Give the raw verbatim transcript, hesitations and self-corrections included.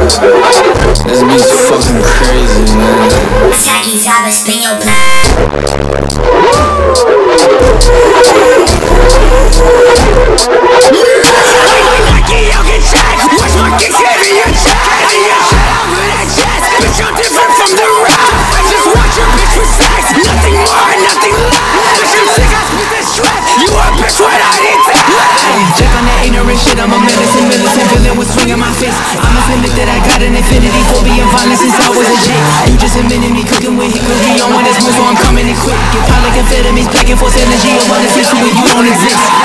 This beat's fucking crazy, man. Spin your plan. Check on that ignorant shit, I'm a militant, militant villain with swinging my fist. I'm offended that I got an infinity for being violent since I was a jit. You just admitted me cooking with hickory on when it's more, so I'm coming in quick. Get pound like amphetamines, packing force energy of other fish when you don't exist.